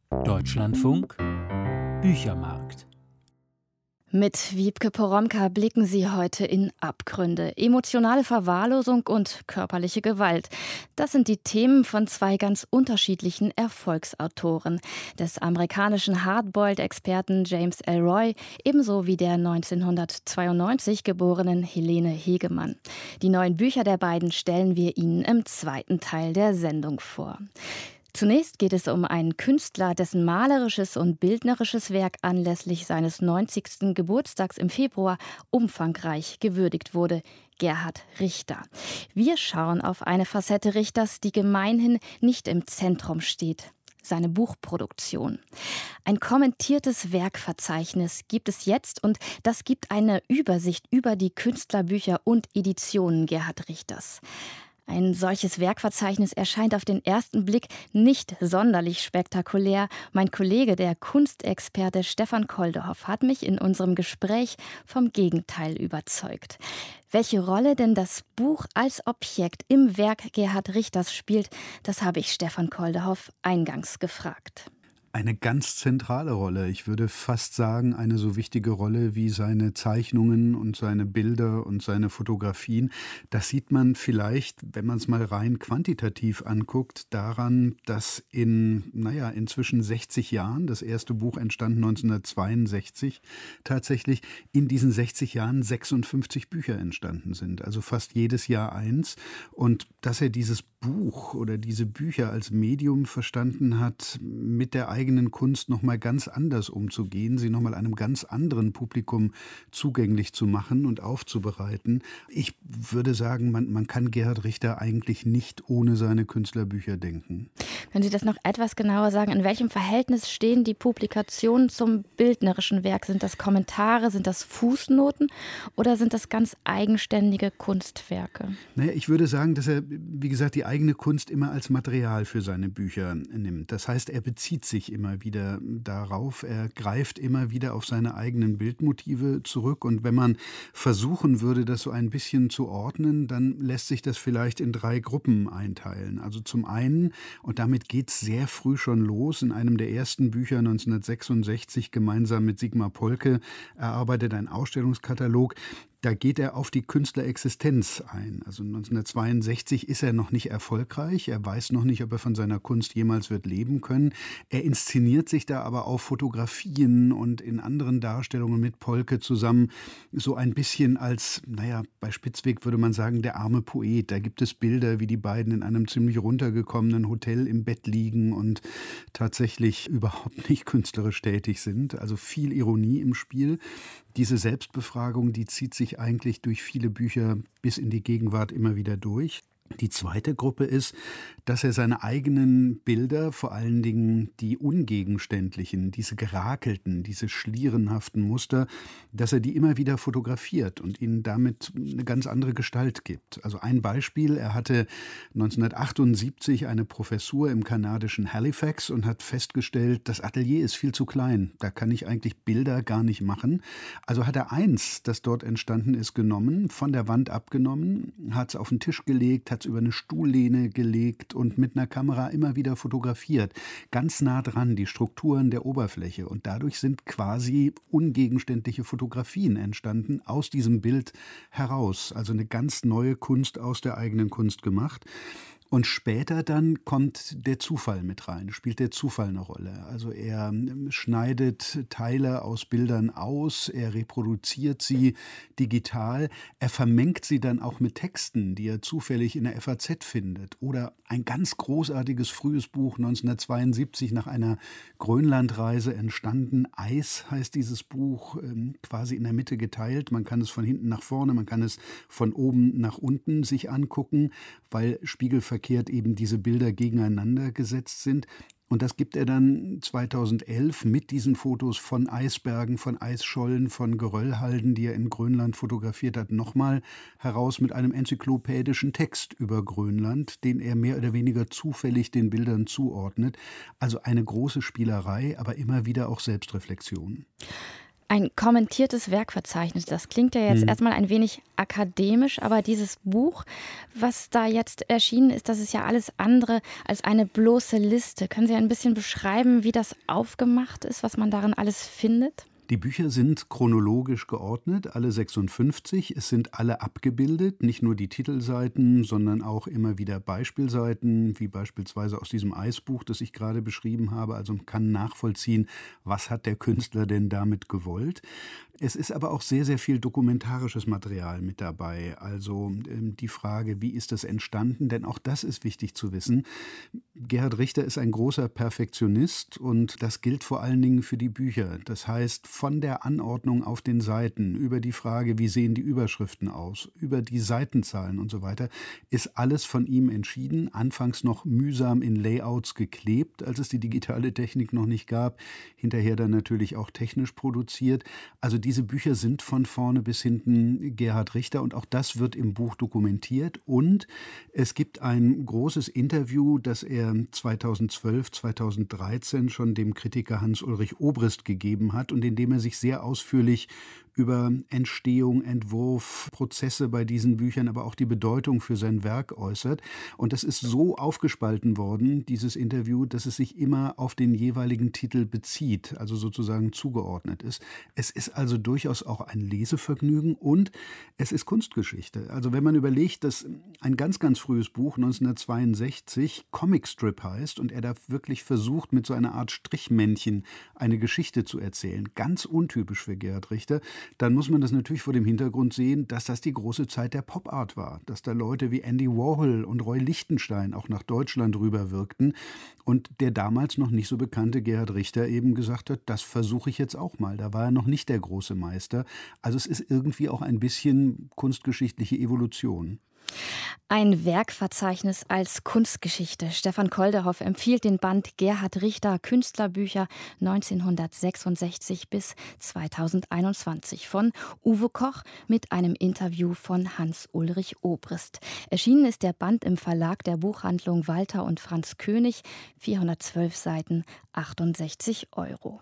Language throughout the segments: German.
Deutschlandfunk Büchermarkt. Mit Wiebke Poromka blicken Sie heute in Abgründe. Emotionale Verwahrlosung und körperliche Gewalt. Das sind die Themen von zwei ganz unterschiedlichen Erfolgsautoren. Des amerikanischen Hardboiled-Experten James Ellroy, ebenso wie der 1992 geborenen Helene Hegemann. Die neuen Bücher der beiden stellen wir Ihnen im zweiten Teil der Sendung vor. Zunächst geht es um einen Künstler, dessen malerisches und bildnerisches Werk anlässlich seines 90. Geburtstags im Februar umfangreich gewürdigt wurde: Gerhard Richter. Wir schauen auf eine Facette Richters, die gemeinhin nicht im Zentrum steht: seine Buchproduktion. Ein kommentiertes Werkverzeichnis gibt es jetzt, und das gibt eine Übersicht über die Künstlerbücher und Editionen Gerhard Richters. Ein solches Werkverzeichnis erscheint auf den ersten Blick nicht sonderlich spektakulär. Mein Kollege, der Kunstexperte Stefan Koldehoff, hat mich in unserem Gespräch vom Gegenteil überzeugt. Welche Rolle denn das Buch als Objekt im Werk Gerhard Richters spielt, das habe ich Stefan Koldehoff eingangs gefragt. Eine ganz zentrale Rolle. Ich würde fast sagen, eine so wichtige Rolle wie seine Zeichnungen und seine Bilder und seine Fotografien. Das sieht man vielleicht, wenn man es mal rein quantitativ anguckt, daran, dass inzwischen 60 Jahren, das erste Buch entstand 1962, tatsächlich in diesen 60 Jahren 56 Bücher entstanden sind. Also fast jedes Jahr eins. Und dass er dieses Buch oder diese Bücher als Medium verstanden hat, mit der eigenen Kunst nochmal ganz anders umzugehen, sie nochmal einem ganz anderen Publikum zugänglich zu machen und aufzubereiten. Ich würde sagen, man kann Gerhard Richter eigentlich nicht ohne seine Künstlerbücher denken. Können Sie das noch etwas genauer sagen? In welchem Verhältnis stehen die Publikationen zum bildnerischen Werk? Sind das Kommentare, sind das Fußnoten oder sind das ganz eigenständige Kunstwerke? Naja, ich würde sagen, dass er, wie gesagt, die eigene Kunst immer als Material für seine Bücher nimmt. Das heißt, er bezieht sich immer wieder darauf, er greift immer wieder auf seine eigenen Bildmotive zurück, und wenn man versuchen würde, das so ein bisschen zu ordnen, dann lässt sich das vielleicht in 3 Gruppen einteilen. Also zum einen, und damit geht es sehr früh schon los, in einem der ersten Bücher 1966 gemeinsam mit Sigmar Polke erarbeitet ein Ausstellungskatalog. Da geht er auf die Künstlerexistenz ein. Also 1962 ist er noch nicht erfolgreich. Er weiß noch nicht, ob er von seiner Kunst jemals wird leben können. Er inszeniert sich da aber auf Fotografien und in anderen Darstellungen mit Polke zusammen so ein bisschen als, bei Spitzweg würde man sagen, der arme Poet. Da gibt es Bilder, wie die beiden in einem ziemlich runtergekommenen Hotel im Bett liegen und tatsächlich überhaupt nicht künstlerisch tätig sind. Also viel Ironie im Spiel. Diese Selbstbefragung, die zieht sich eigentlich durch viele Bücher bis in die Gegenwart immer wieder durch. Die zweite Gruppe ist, dass er seine eigenen Bilder, vor allen Dingen die ungegenständlichen, diese gerakelten, diese schlierenhaften Muster, dass er die immer wieder fotografiert und ihnen damit eine ganz andere Gestalt gibt. Also ein Beispiel: Er hatte 1978 eine Professur im kanadischen Halifax und hat festgestellt, das Atelier ist viel zu klein, da kann ich eigentlich Bilder gar nicht machen. Also hat er eins, das dort entstanden ist, genommen, von der Wand abgenommen, hat es auf den Tisch gelegt, hat es über eine Stuhllehne gelegt und mit einer Kamera immer wieder fotografiert. Ganz nah dran, die Strukturen der Oberfläche. Und dadurch sind quasi ungegenständliche Fotografien entstanden, aus diesem Bild heraus. Also eine ganz neue Kunst aus der eigenen Kunst gemacht. Und später dann kommt der Zufall mit rein, spielt der Zufall eine Rolle. Also er schneidet Teile aus Bildern aus, er reproduziert sie digital, er vermengt sie dann auch mit Texten, die er zufällig in der FAZ findet. Oder ein ganz großartiges frühes Buch 1972 nach einer Grönlandreise entstanden. Eis heißt dieses Buch, quasi in der Mitte geteilt. Man kann es von hinten nach vorne, man kann es von oben nach unten sich angucken, weil spiegelverkehrt eben diese Bilder gegeneinander gesetzt sind. Und das gibt er dann 2011 mit diesen Fotos von Eisbergen, von Eisschollen, von Geröllhalden, die er in Grönland fotografiert hat, nochmal heraus mit einem enzyklopädischen Text über Grönland, den er mehr oder weniger zufällig den Bildern zuordnet. Also eine große Spielerei, aber immer wieder auch Selbstreflexion. Ein kommentiertes Werkverzeichnis, das klingt ja jetzt erstmal ein wenig akademisch, aber dieses Buch, was da jetzt erschienen ist, das ist ja alles andere als eine bloße Liste. Können Sie ein bisschen beschreiben, wie das aufgemacht ist, was man darin alles findet? Die Bücher sind chronologisch geordnet, alle 56. Es sind alle abgebildet, nicht nur die Titelseiten, sondern auch immer wieder Beispielseiten, wie beispielsweise aus diesem Eisbuch, das ich gerade beschrieben habe. Also man kann nachvollziehen, was hat der Künstler denn damit gewollt. Es ist aber auch sehr, sehr viel dokumentarisches Material mit dabei. Also die Frage, wie ist das entstanden? Denn auch das ist wichtig zu wissen. Gerhard Richter ist ein großer Perfektionist und das gilt vor allen Dingen für die Bücher. Das heißt, von der Anordnung auf den Seiten, über die Frage, wie sehen die Überschriften aus, über die Seitenzahlen und so weiter, ist alles von ihm entschieden. Anfangs noch mühsam in Layouts geklebt, als es die digitale Technik noch nicht gab. Hinterher dann natürlich auch technisch produziert. Also diese Bücher sind von vorne bis hinten Gerhard Richter und auch das wird im Buch dokumentiert. Und es gibt ein großes Interview, das er 2012, 2013 schon dem Kritiker Hans-Ulrich Obrist gegeben hat und in dem er sich sehr ausführlich über Entstehung, Entwurf, Prozesse bei diesen Büchern, aber auch die Bedeutung für sein Werk äußert. Und das ist so aufgespalten worden, dieses Interview, dass es sich immer auf den jeweiligen Titel bezieht, also sozusagen zugeordnet ist. Es ist also durchaus auch ein Lesevergnügen und es ist Kunstgeschichte. Also wenn man überlegt, dass ein ganz, ganz frühes Buch 1962 Comicstrip heißt und er da wirklich versucht, mit so einer Art Strichmännchen eine Geschichte zu erzählen, ganz untypisch für Gerhard Richter, dann muss man das natürlich vor dem Hintergrund sehen, dass das die große Zeit der Pop-Art war, dass da Leute wie Andy Warhol und Roy Lichtenstein auch nach Deutschland rüberwirkten und der damals noch nicht so bekannte Gerhard Richter eben gesagt hat, das versuche ich jetzt auch mal. Da war er noch nicht der große Meister. Also es ist irgendwie auch ein bisschen kunstgeschichtliche Evolution. Ein Werkverzeichnis als Kunstgeschichte. Stefan Kolderhoff empfiehlt den Band Gerhard Richter Künstlerbücher 1966 bis 2021 von Uwe Koch mit einem Interview von Hans-Ulrich Obrist. Erschienen ist der Band im Verlag der Buchhandlung Walter und Franz König, 412 Seiten, 68 €.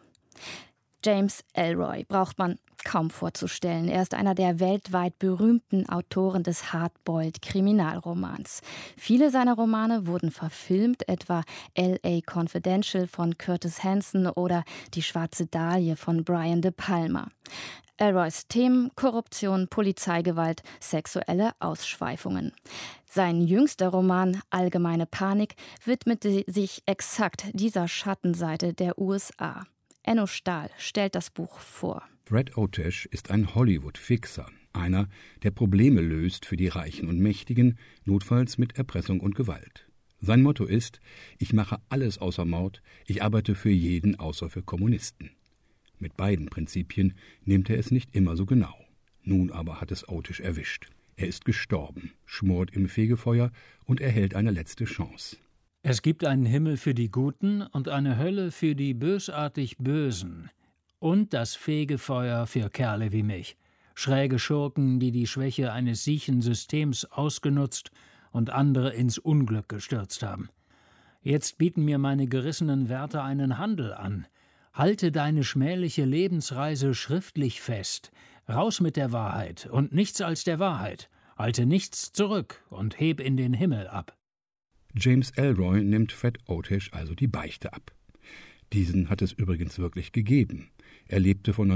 James Ellroy braucht man kaum vorzustellen. Er ist einer der weltweit berühmten Autoren des Hardboiled-Kriminalromans. Viele seiner Romane wurden verfilmt, etwa L.A. Confidential von Curtis Hanson oder Die schwarze Dahlie von Brian De Palma. Ellroys Themen: Korruption, Polizeigewalt, sexuelle Ausschweifungen. Sein jüngster Roman Allgemeine Panik widmete sich exakt dieser Schattenseite der USA. Enno Stahl stellt das Buch vor. Fred Otesh ist ein Hollywood-Fixer, einer, der Probleme löst für die Reichen und Mächtigen, notfalls mit Erpressung und Gewalt. Sein Motto ist: Ich mache alles außer Mord, ich arbeite für jeden außer für Kommunisten. Mit beiden Prinzipien nimmt er es nicht immer so genau. Nun aber hat es Otesh erwischt. Er ist gestorben, schmort im Fegefeuer und erhält eine letzte Chance. Es gibt einen Himmel für die Guten und eine Hölle für die bösartig Bösen. Und das Fegefeuer für Kerle wie mich. Schräge Schurken, die die Schwäche eines siechen Systems ausgenutzt und andere ins Unglück gestürzt haben. Jetzt bieten mir meine gerissenen Wärter einen Handel an. Halte deine schmähliche Lebensreise schriftlich fest. Raus mit der Wahrheit und nichts als der Wahrheit. Halte nichts zurück und heb in den Himmel ab. James Ellroy nimmt Fred Otesh also die Beichte ab. Diesen hat es übrigens wirklich gegeben. Er lebte von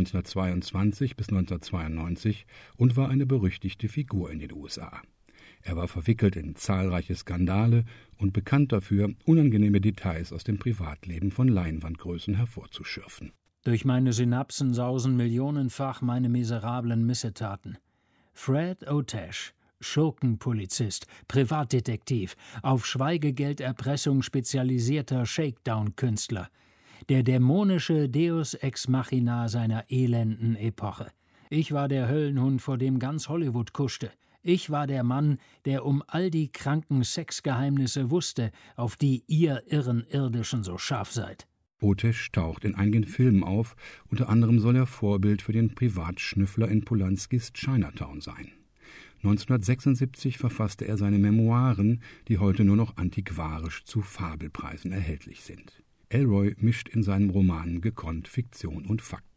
1922 bis 1992 und war eine berüchtigte Figur in den USA. Er war verwickelt in zahlreiche Skandale und bekannt dafür, unangenehme Details aus dem Privatleben von Leinwandgrößen hervorzuschürfen. Durch meine Synapsen sausen millionenfach meine miserablen Missetaten. Fred Otesh, Schurkenpolizist, Privatdetektiv, auf Schweigegelderpressung spezialisierter Shakedown-Künstler. Der dämonische Deus ex machina seiner elenden Epoche. Ich war der Höllenhund, vor dem ganz Hollywood kuschte. Ich war der Mann, der um all die kranken Sexgeheimnisse wusste, auf die ihr irren Irdischen so scharf seid. Otesh taucht in einigen Filmen auf, unter anderem soll er Vorbild für den Privatschnüffler in Polanskis Chinatown sein. 1976 verfasste er seine Memoiren, die heute nur noch antiquarisch zu Fabelpreisen erhältlich sind. Ellroy mischt in seinen Romanen gekonnt Fiktion und Fakt.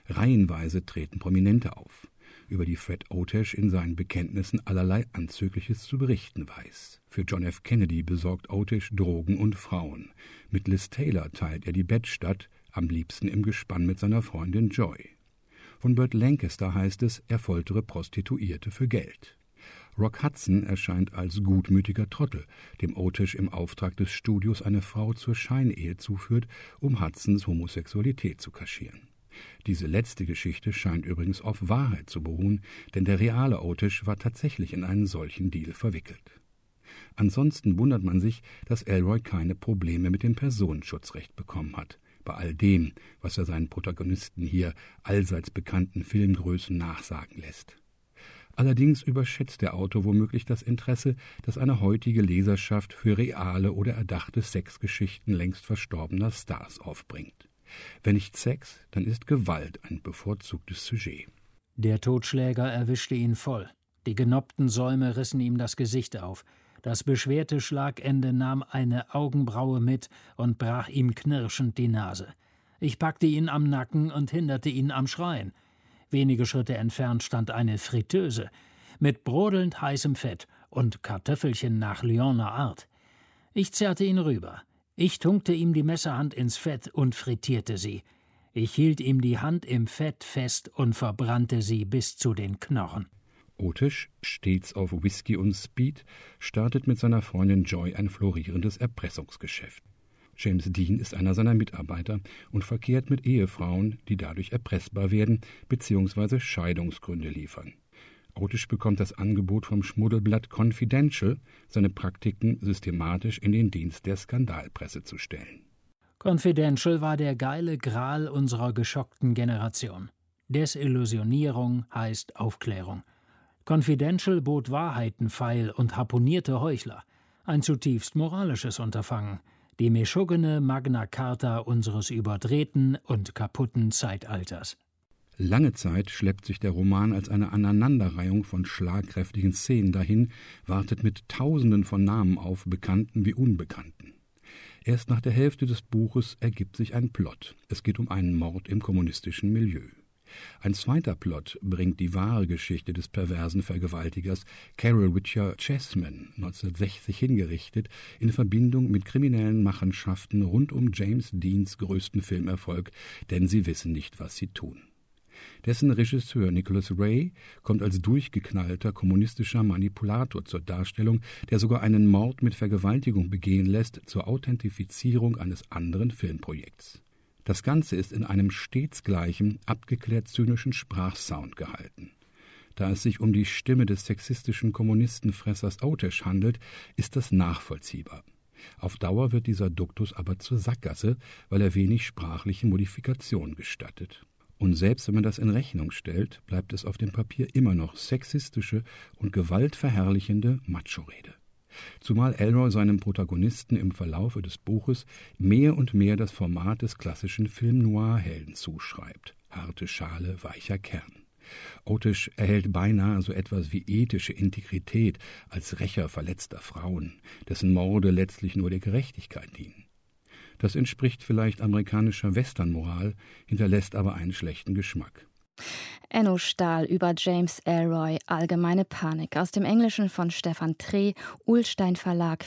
Reihenweise treten Prominente auf, über die Fred Otesh in seinen Bekenntnissen allerlei Anzügliches zu berichten weiß. Für John F. Kennedy besorgt Otesh Drogen und Frauen. Mit Liz Taylor teilt er die Bettstatt, am liebsten im Gespann mit seiner Freundin Joy. Von Burt Lancaster heißt es, er foltere Prostituierte für Geld. Rock Hudson erscheint als gutmütiger Trottel, dem Otesh im Auftrag des Studios eine Frau zur Scheinehe zuführt, um Hudsons Homosexualität zu kaschieren. Diese letzte Geschichte scheint übrigens auf Wahrheit zu beruhen, denn der reale Otesh war tatsächlich in einen solchen Deal verwickelt. Ansonsten wundert man sich, dass Ellroy keine Probleme mit dem Personenschutzrecht bekommen hat, bei all dem, was er seinen Protagonisten hier allseits bekannten Filmgrößen nachsagen lässt. Allerdings überschätzt der Autor womöglich das Interesse, das eine heutige Leserschaft für reale oder erdachte Sexgeschichten längst verstorbener Stars aufbringt. Wenn nicht Sex, dann ist Gewalt ein bevorzugtes Sujet. Der Totschläger erwischte ihn voll. Die genoppten Säume rissen ihm das Gesicht auf. Das beschwerte Schlagende nahm eine Augenbraue mit und brach ihm knirschend die Nase. Ich packte ihn am Nacken und hinderte ihn am Schreien. Wenige Schritte entfernt stand eine Fritteuse mit brodelnd heißem Fett und Kartoffelchen nach Lyoner Art. Ich zerrte ihn rüber. Ich tunkte ihm die Messerhand ins Fett und frittierte sie. Ich hielt ihm die Hand im Fett fest und verbrannte sie bis zu den Knochen. Otesh, stets auf Whisky und Speed, startet mit seiner Freundin Joy ein florierendes Erpressungsgeschäft. James Dean ist einer seiner Mitarbeiter und verkehrt mit Ehefrauen, die dadurch erpressbar werden bzw. Scheidungsgründe liefern. Otesh bekommt das Angebot vom Schmuddelblatt Confidential, seine Praktiken systematisch in den Dienst der Skandalpresse zu stellen. Confidential war der geile Gral unserer geschockten Generation. Desillusionierung heißt Aufklärung. Confidential bot Wahrheiten feil und harponierte Heuchler. Ein zutiefst moralisches Unterfangen. Die meschugene Magna Carta unseres überdrehten und kaputten Zeitalters. Lange Zeit schleppt sich der Roman als eine Aneinanderreihung von schlagkräftigen Szenen dahin, wartet mit Tausenden von Namen auf, Bekannten wie Unbekannten. Erst nach der Hälfte des Buches ergibt sich ein Plot. Es geht um einen Mord im kommunistischen Milieu. Ein zweiter Plot bringt die wahre Geschichte des perversen Vergewaltigers Carol Witcher Chessman, 1960 hingerichtet, in Verbindung mit kriminellen Machenschaften rund um James Deans größten Filmerfolg, denn sie wissen nicht, was sie tun. Dessen Regisseur Nicholas Ray kommt als durchgeknallter kommunistischer Manipulator zur Darstellung, der sogar einen Mord mit Vergewaltigung begehen lässt, zur Authentifizierung eines anderen Filmprojekts. Das Ganze ist in einem stets gleichen, abgeklärt zynischen Sprachsound gehalten. Da es sich um die Stimme des sexistischen Kommunistenfressers Otesh handelt, ist das nachvollziehbar. Auf Dauer wird dieser Duktus aber zur Sackgasse, weil er wenig sprachliche Modifikation gestattet. Und selbst wenn man das in Rechnung stellt, bleibt es auf dem Papier immer noch sexistische und gewaltverherrlichende Macho-Rede. Zumal Ellroy seinem Protagonisten im Verlaufe des Buches mehr und mehr das Format des klassischen Film-Noir-Helden zuschreibt. Harte Schale, weicher Kern. Otesh erhält beinahe so etwas wie ethische Integrität als Rächer verletzter Frauen, dessen Morde letztlich nur der Gerechtigkeit dienen. Das entspricht vielleicht amerikanischer Westernmoral, hinterlässt aber einen schlechten Geschmack. Enno Stahl über James Ellroy, Allgemeine Panik, aus dem Englischen von Stefan Treh, Ullstein Verlag,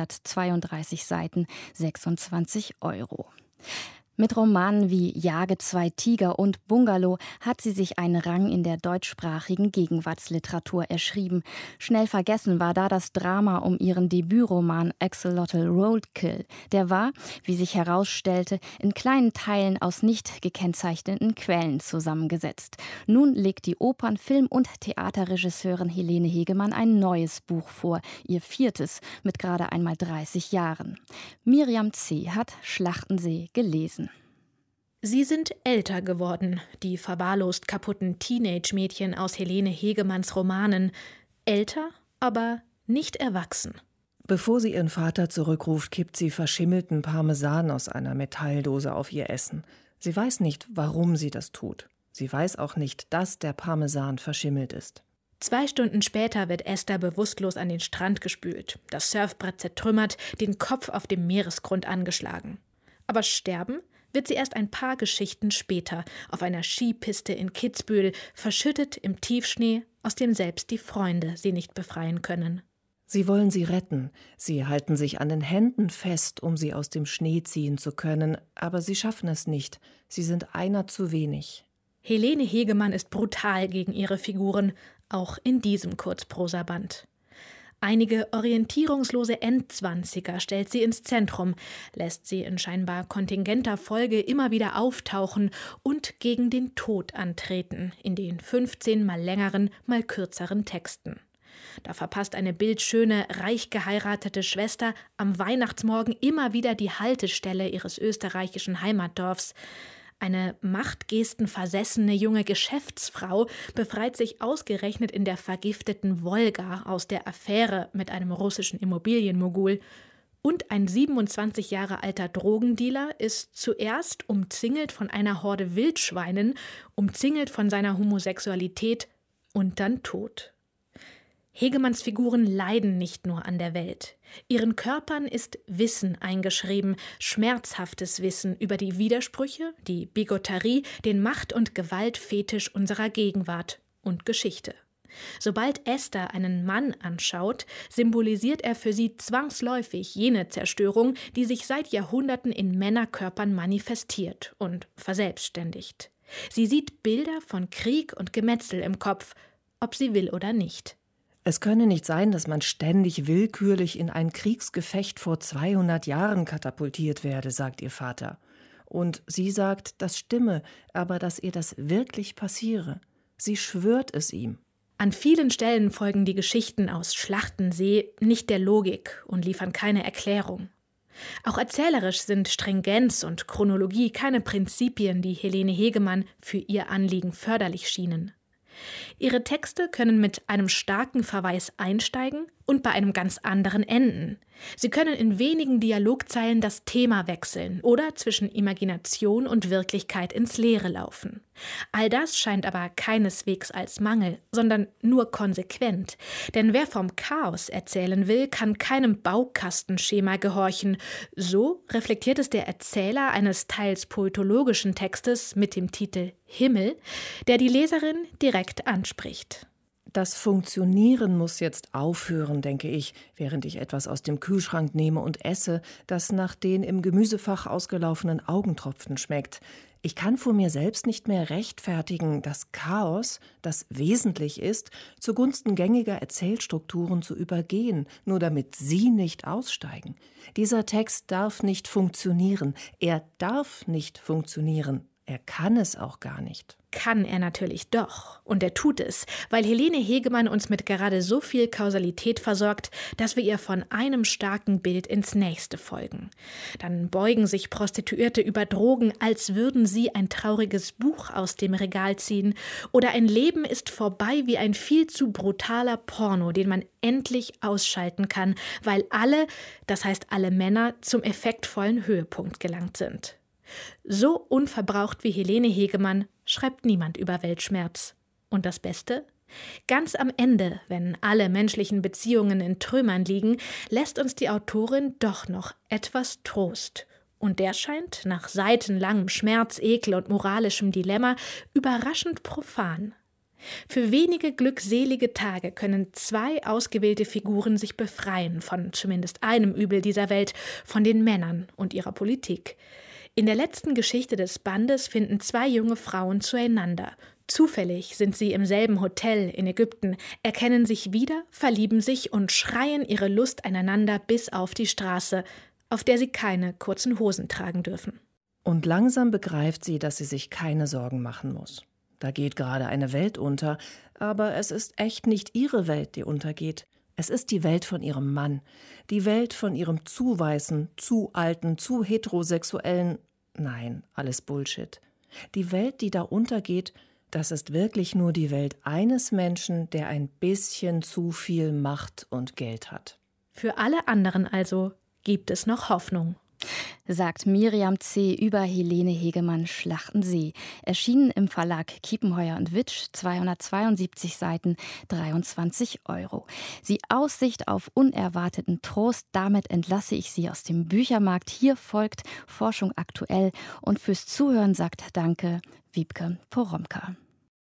432 Seiten, 26 €. Mit Romanen wie Jage 2 Tiger und Bungalow hat sie sich einen Rang in der deutschsprachigen Gegenwartsliteratur erschrieben. Schnell vergessen war da das Drama um ihren Debütroman Axolotl Roadkill. Der war, wie sich herausstellte, in kleinen Teilen aus nicht gekennzeichneten Quellen zusammengesetzt. Nun legt die Opern-, Film- und Theaterregisseurin Helene Hegemann ein neues Buch vor, ihr 4. mit gerade einmal 30 Jahren. Miriam C. hat Schlachtensee gelesen. Sie sind älter geworden, die verwahrlost kaputten Teenage-Mädchen aus Helene Hegemanns Romanen. Älter, aber nicht erwachsen. Bevor sie ihren Vater zurückruft, kippt sie verschimmelten Parmesan aus einer Metalldose auf ihr Essen. Sie weiß nicht, warum sie das tut. Sie weiß auch nicht, dass der Parmesan verschimmelt ist. 2 Stunden später wird Esther bewusstlos an den Strand gespült, das Surfbrett zertrümmert, den Kopf auf dem Meeresgrund angeschlagen. Aber sterben wird sie erst ein paar Geschichten später auf einer Skipiste in Kitzbühel, verschüttet im Tiefschnee, aus dem selbst die Freunde sie nicht befreien können. Sie wollen sie retten. Sie halten sich an den Händen fest, um sie aus dem Schnee ziehen zu können, aber sie schaffen es nicht. Sie sind einer zu wenig. Helene Hegemann ist brutal gegen ihre Figuren, auch in diesem Kurzprosaband. Einige orientierungslose Endzwanziger stellt sie ins Zentrum, lässt sie in scheinbar kontingenter Folge immer wieder auftauchen und gegen den Tod antreten, in den 15 mal längeren, mal kürzeren Texten. Da verpasst eine bildschöne, reich geheiratete Schwester am Weihnachtsmorgen immer wieder die Haltestelle ihres österreichischen Heimatdorfs. Eine machtgestenversessene junge Geschäftsfrau befreit sich ausgerechnet in der vergifteten Wolga aus der Affäre mit einem russischen Immobilienmogul. Und ein 27 Jahre alter Drogendealer ist zuerst umzingelt von einer Horde Wildschweinen, umzingelt von seiner Homosexualität und dann tot. Hegemanns Figuren leiden nicht nur an der Welt. Ihren Körpern ist Wissen eingeschrieben, schmerzhaftes Wissen über die Widersprüche, die Bigotterie, den Macht- und Gewaltfetisch unserer Gegenwart und Geschichte. Sobald Esther einen Mann anschaut, symbolisiert er für sie zwangsläufig jene Zerstörung, die sich seit Jahrhunderten in Männerkörpern manifestiert und verselbstständigt. Sie sieht Bilder von Krieg und Gemetzel im Kopf, ob sie will oder nicht. Es könne nicht sein, dass man ständig willkürlich in ein Kriegsgefecht vor 200 Jahren katapultiert werde, sagt ihr Vater. Und sie sagt, das stimme, aber dass ihr das wirklich passiere. Sie schwört es ihm. An vielen Stellen folgen die Geschichten aus Schlachtensee nicht der Logik und liefern keine Erklärung. Auch erzählerisch sind Stringenz und Chronologie keine Prinzipien, die Helene Hegemann für ihr Anliegen förderlich schienen. Ihre Texte können mit einem starken Verweis einsteigen und bei einem ganz anderen enden. Sie können in wenigen Dialogzeilen das Thema wechseln oder zwischen Imagination und Wirklichkeit ins Leere laufen. All das scheint aber keineswegs als Mangel, sondern nur konsequent. Denn wer vom Chaos erzählen will, kann keinem Baukastenschema gehorchen. So reflektiert es der Erzähler eines teils poetologischen Textes mit dem Titel Himmel, der die Leserin direkt anspricht. Das Funktionieren muss jetzt aufhören, denke ich, während ich etwas aus dem Kühlschrank nehme und esse, das nach den im Gemüsefach ausgelaufenen Augentropfen schmeckt. Ich kann vor mir selbst nicht mehr rechtfertigen, das Chaos, das wesentlich ist, zugunsten gängiger Erzählstrukturen zu übergehen, nur damit Sie nicht aussteigen. Dieser Text darf nicht funktionieren. Er darf nicht funktionieren. Er kann es auch gar nicht. Kann er natürlich doch. Und er tut es, weil Helene Hegemann uns mit gerade so viel Kausalität versorgt, dass wir ihr von einem starken Bild ins nächste folgen. Dann beugen sich Prostituierte über Drogen, als würden sie ein trauriges Buch aus dem Regal ziehen. Oder ein Leben ist vorbei wie ein viel zu brutaler Porno, den man endlich ausschalten kann, weil alle, das heißt alle Männer, zum effektvollen Höhepunkt gelangt sind. So unverbraucht wie Helene Hegemann schreibt niemand über Weltschmerz. Und das Beste? Ganz am Ende, wenn alle menschlichen Beziehungen in Trümmern liegen, lässt uns die Autorin doch noch etwas Trost. Und der scheint, nach seitenlangem Schmerz, Ekel und moralischem Dilemma, überraschend profan. Für wenige glückselige Tage können 2 ausgewählte Figuren sich befreien von zumindest einem Übel dieser Welt, von den Männern und ihrer Politik. In der letzten Geschichte des Bandes finden 2 junge Frauen zueinander. Zufällig sind sie im selben Hotel in Ägypten, erkennen sich wieder, verlieben sich und schreien ihre Lust einander bis auf die Straße, auf der sie keine kurzen Hosen tragen dürfen. Und langsam begreift sie, dass sie sich keine Sorgen machen muss. Da geht gerade eine Welt unter, aber es ist echt nicht ihre Welt, die untergeht. Es ist die Welt von ihrem Mann, die Welt von ihrem zu weißen, zu alten, zu heterosexuellen, nein, alles Bullshit. Die Welt, die da untergeht, das ist wirklich nur die Welt eines Menschen, der ein bisschen zu viel Macht und Geld hat. Für alle anderen also gibt es noch Hoffnung. sagt Miriam C. über Helene Hegemann Schlachtensee. Erschienen im Verlag Kiepenheuer und Witsch, 272 Seiten, 23 €. Die Aussicht auf unerwarteten Trost, damit entlasse ich Sie aus dem Büchermarkt. Hier folgt Forschung aktuell und fürs Zuhören sagt Danke Wiebke Poromka.